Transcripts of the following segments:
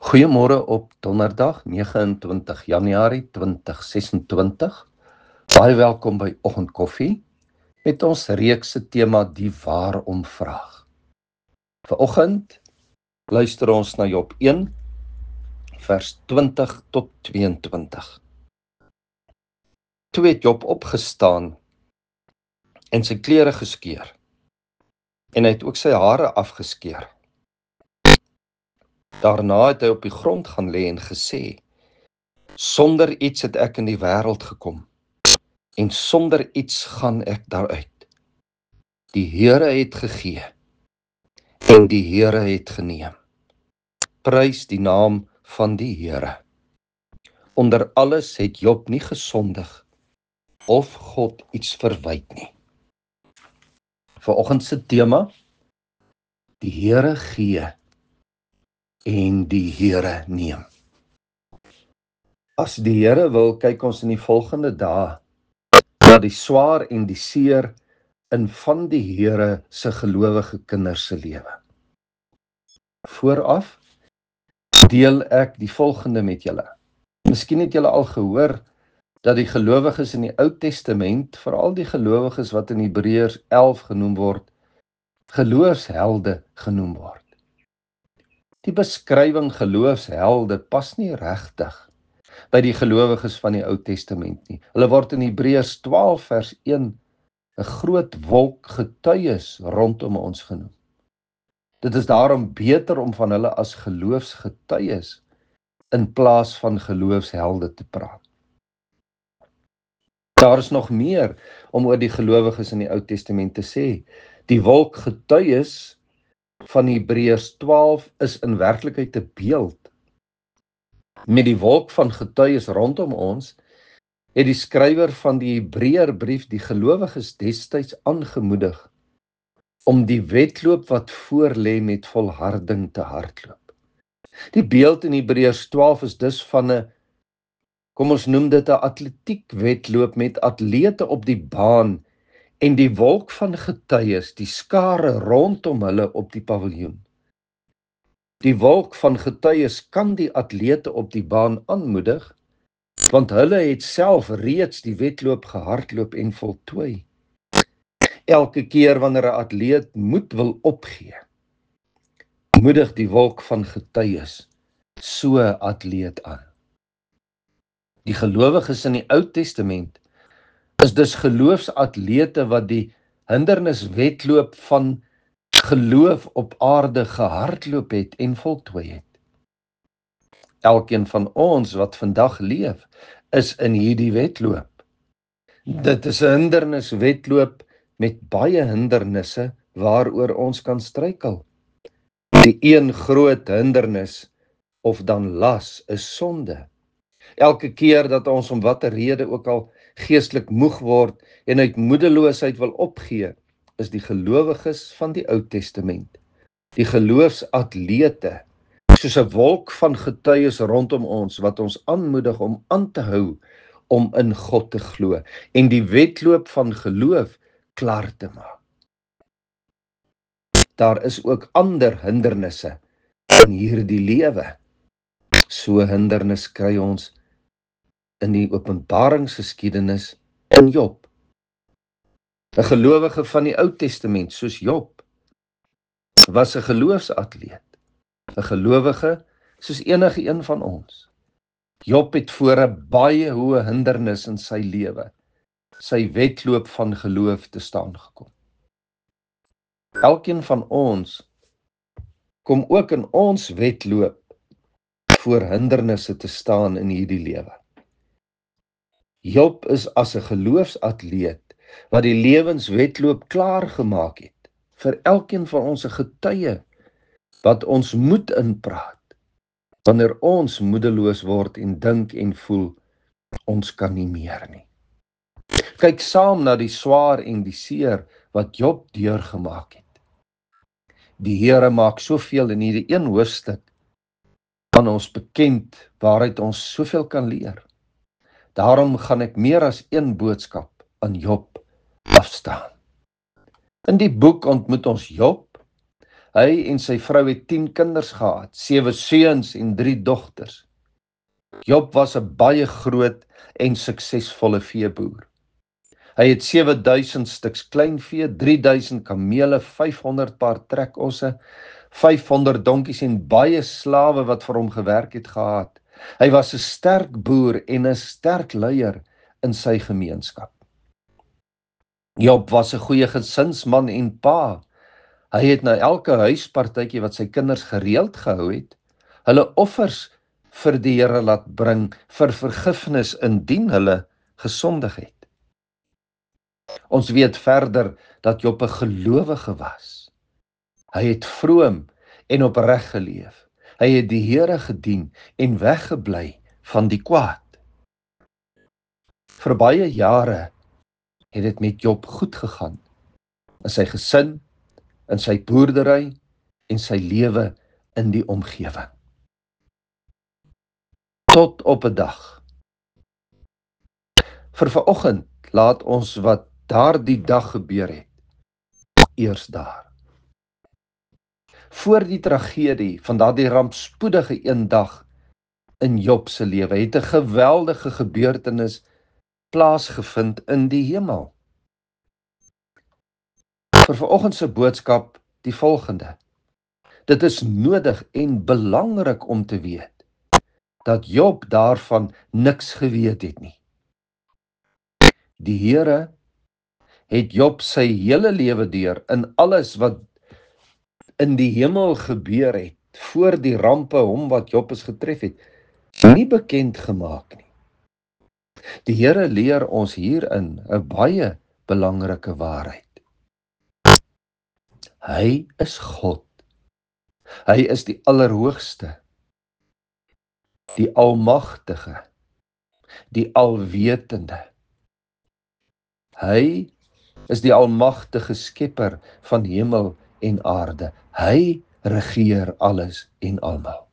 Goeiemôre op donderdag 29 Januarie 2026. Baie welkom by Oggendkoffie met ons reekse tema die waarom vraag. Vanoggend luister ons na Job 1 vers 20 tot 22. Toe het Job opgestaan en sy klere geskeur en hy het ook sy hare afgeskeer. Daarna het hy op die grond gaan lê en gesê: Sonder iets het ek in die wêreld gekom, en sonder iets gaan ek daaruit. Die Here het gegee, en die Here het geneem. Prys die naam van die Here. Onder alles het Job nie gesondig, of God iets verwyd nie. Vanoggend se tema: die Here gee, en die Here neem. As die Here wil, kyk ons in die volgende dae na die swaar en die seer in van die Here se gelowige kinders se lewe. Vooraf deel ek die volgende met julle. Miskien het julle al gehoor dat die gelowiges in die Ou Testament, veral die gelowiges wat in Hebreërs 11 genoem word, geloofshelde genoem word. Die beskrywing geloofshelde pas nie regtig by die gelowiges van die Ou Testament nie. Hulle word in Hebreërs 12 vers 1 'n groot wolk getuies rondom ons genoem. Dit is daarom beter om van hulle as geloofsgetuies in plaas van geloofshelde te praat. Daar is nog meer om oor die gelowiges in die Ou Testament te sê. Die wolk getuies van Hebreërs 12 is in werklikheid 'n beeld. Met die wolk van getuies rondom ons het die skrywer van die Hebreërbrief die gelowiges destyds aangemoedig om die wedloop wat voorlê met volharding te hardloop. Die beeld in Hebreërs 12 is dus van 'n, kom ons noem dit 'n atletiekwedloop met atlete op die baan en die wolk van getuies, die skare rondom hulle op die paviljoen. Die wolk van getuies kan die atlete op die baan aanmoedig, want hulle het self reeds die wedloop gehardloop en voltooi. Elke keer wanneer 'n atleet moed wil opgee, moedig die wolk van getuies so 'n atleet aan. Die gelowiges in die Ou Testament is dus geloofsatlete wat die hinderniswedloop van geloof op aarde gehardloop het en voltooi het. Elkeen van ons wat vandag leef, is in hierdie wedloop. Dit is 'n hinderniswedloop met baie hindernisse waaroor ons kan struikel. Die een groot hindernis of dan las is sonde. Elke keer dat ons om watter rede ook al geestelik moeg word en uit moedeloosheid wil opgee, is die gelowiges van die Ou Testament, die geloofsatlete, soos 'n wolk van getuies rondom ons wat ons aanmoedig om aan te hou om in God te glo en die wedloop van geloof klaar te maak. Daar is ook ander hindernisse in hierdie lewe. So hindernis kry ons in die openbaringsgeskiedenis in Job. 'n gelowige van die Ou Testament, soos Job, was 'n geloofsatleet. 'n gelowige soos enige een van ons. Job het voor 'n baie hoë hindernis in sy lewe, sy wedloop van geloof te staan gekom. Elkeen van ons kom ook in ons wedloop voor hindernisse te staan in hierdie lewe. Job is as 'n geloofsatleet wat die lewenswedloop klaar gemaak het, vir elkeen van ons 'n getuie wat ons moed inpraat, wanneer ons moedeloos word en dink en voel, ons kan nie meer nie. Kyk saam na die swaar en die seer wat Job deurgemaak het. Die Here maak soveel in hierdie een hoofstuk aan ons bekend, waaruit ons soveel kan leer. Daarom gaan ek meer as een boodskap aan Job afstaan. In die boek ontmoet ons Job. Hy en sy vrou het 10 kinders gehad, 7 seuns en 3 dogters. Job was 'n baie groot en suksesvolle veeboer. Hy het 7000 stuks kleinvee, 3000 kamele, 500 paar trekosse, 500 donkies en baie slawe wat vir hom gewerk het gehad. Hy was 'n sterk boer en 'n sterk leier in sy gemeenskap. Job was 'n goeie gesinsman en pa. Hy het na elke huispartytjie wat sy kinders gereeld gehou het, hulle offers vir die Here laat bring vir vergifnis indien hulle gesondig het. Ons weet verder dat Job 'n gelowige was. Hy het vroom en opreg geleef. Hy het die Here gedien en weggebly van die kwaad. Vir baie jare het dit met Job goed gegaan, in sy gesin, in sy boerdery en sy lewe in die omgewing. Tot op 'n dag. Vir vanoggend laat ons wat daardie dag gebeur het, eers daar. Voor die tragedie van daardie rampspoedige een dag in Job se lewe, het 'n geweldige gebeurtenis plaasgevind in die hemel. Vir vanoggend se boodskap die volgende: dit is nodig en belangrik om te weet dat Job daarvan niks geweet het nie. Die Here het Job sy hele lewe deur in alles wat in die hemel gebeur het, voor die rampe hom wat Job is getref het, nie bekend gemaak nie. Die Here leer ons hierin 'n baie belangrike waarheid. Hy is God. Hy is die Allerhoogste, die Almagtige, die Alwetende. Hy is die almagtige skepper van hemel en aarde. Hy regeer alles en almal.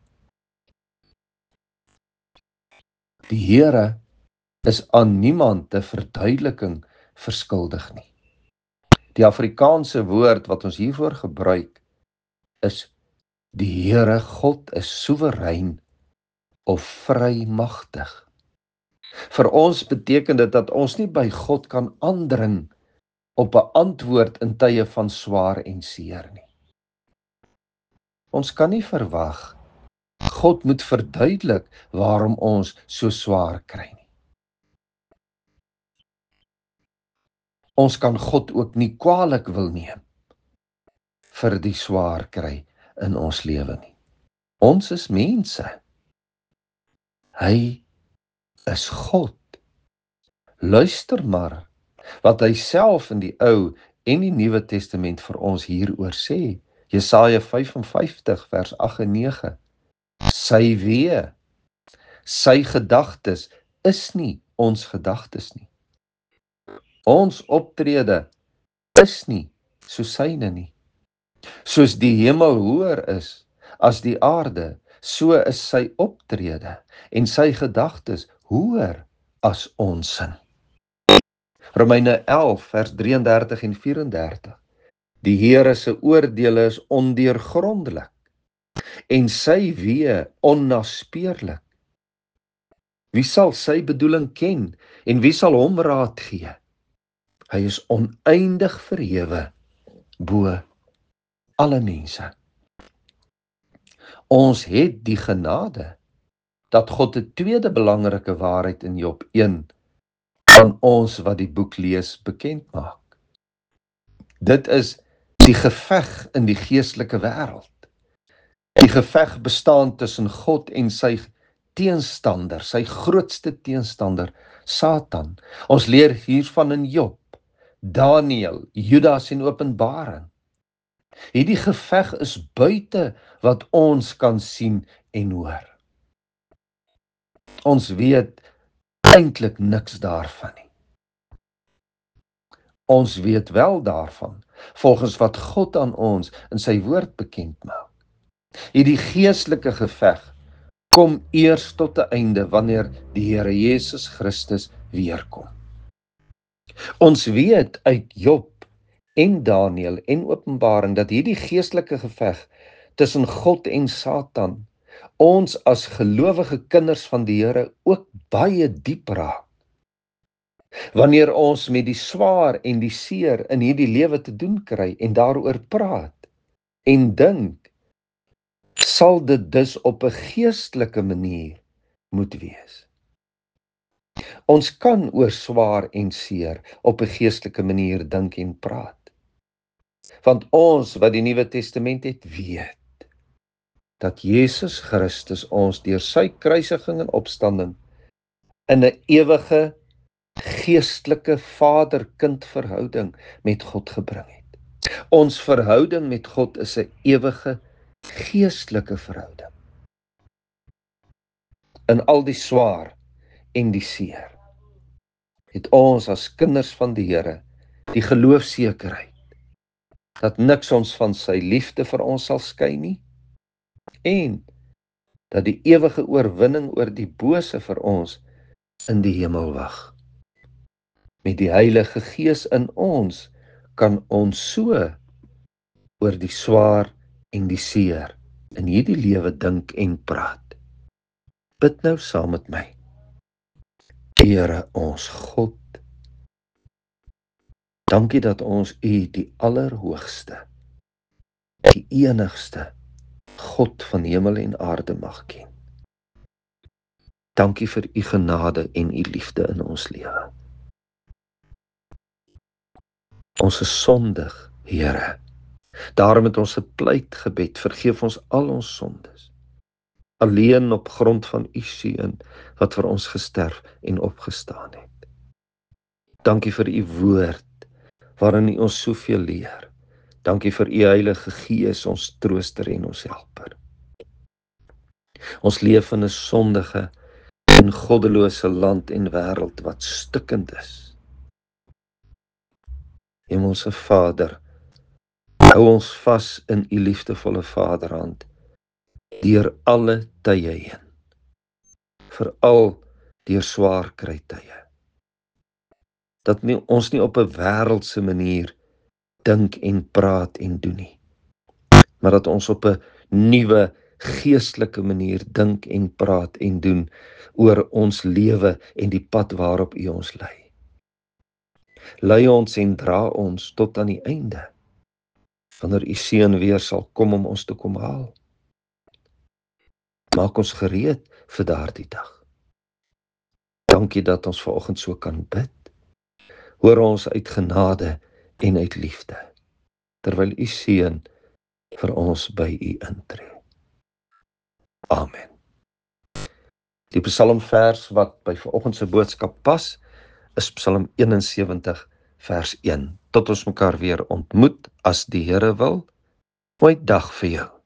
Die Here is aan niemand 'n verduideliking verskuldig nie. Die Afrikaanse woord wat ons hiervoor gebruik is: die Here God is soewerein of vrymagtig. Vir ons beteken dit dat ons nie by God kan aandring op 'n antwoord in tye van swaar en seer nie. Ons kan nie verwag God moet verduidelik waarom ons so swaar kry nie. Ons kan God ook nie kwaadlik wil neem vir die swaar kry in ons lewe nie. Ons is mense. Hy is God. Luister maar wat hy self in die Ou en die Nuwe Testament vir ons hieroor sê. Jesaja 55 vers 8 en 9. Sy weë, sy gedagtes is nie ons gedagtes nie. Ons optrede is nie soos syne nie. Soos die hemel hoër is as die aarde, so is sy optrede en sy gedagtes hoër as ons sin. Romeine 11 vers 33 en 34. Die Here se oordeele is ondeurgrondelik en sy weë onnaspeurlik. Wie sal sy bedoeling ken en wie sal hom raad gee? Hy is oneindig verhewe bo alle mense. Ons het die genade dat God 'n tweede belangrike waarheid in Job 1 aan ons wat die boek lees bekend maak. Dit is die geveg in die geestelike wêreld. Die geveg bestaan tussen God en sy teenstander, sy grootste teenstander, Satan. Ons leer hiervan in Job, Daniël, Judas en Openbaring. Hierdie geveg is buite wat ons kan sien en hoor. Ons weet eintlik niks daarvan nie. Ons weet wel daarvan, volgens wat God aan ons in sy woord bekend maak. Hierdie geestelike geveg kom eers tot 'n einde wanneer die Here Jesus Christus weerkom. Ons weet uit Job en Daniël en Openbaring dat hierdie geestelike geveg tussen God en Satan ons as gelowige kinders van die Here ook baie diep raak. Wanneer ons met die swaar en die seer in hierdie lewe te doen kry en daaroor praat en dink, sal dit dus op 'n geestelike manier moet wees. Ons kan oor swaar en seer op 'n geestelike manier dink en praat. Want ons wat die Nuwe Testament het, weet dat Jesus Christus ons deur sy kruisiging en opstanding in 'n ewige geestelike vader-kind verhouding met God gebring het. Ons verhouding met God is 'n ewige geestelike verhouding. In al die swaar en die seer het ons as kinders van die Here die geloofsekerheid dat niks ons van sy liefde vir ons sal skei nie en dat die ewige oorwinning oor die bose vir ons in die hemel wag. Met die Heilige Gees in ons kan ons so oor die swaar en die seer in hierdie lewe dink en praat. Bid nou saam met my. Here ons God, dankie dat ons U die allerhoogste, die enigste God van hemel en aarde mag ken. Dankie vir U genade en U liefde in ons lewe. Ons is sondig, Here. Daarom het ons 'n pleitgebed, vergeef ons al ons sondes. Alleen op grond van U seun wat vir ons gesterf en opgestaan het. Dankie vir U woord waarin U ons soveel leer. Dankie vir U Heilige Gees, ons trooster en ons helper. Ons leef in 'n sondige en goddelose land en wêreld wat stikkend is. Hemelse Vader, hou ons vas in U liefdevolle Vaderhand deur alle tye heen, veral deur swaar kry tye. Dat ons nie op 'n wêreldse manier dink en praat en doen nie, maar dat ons op 'n nuwe geestelike manier dink en praat en doen oor ons lewe en die pad waarop U ons lei. Lei ons en dra ons tot aan die einde, wanneer U seun weer sal kom om ons te kom haal. Maak ons gereed vir daardie dag. Dankie dat ons vanoggend so kan bid. Hoor ons uit genade en uit liefde, terwyl U seun vir ons by U intree. Amen. Die psalmvers wat by vanoggend se boodskap pas, is Psalm 71 vers 1. Tot ons mekaar weer ontmoet as die Here wil. Mooi dag vir jou.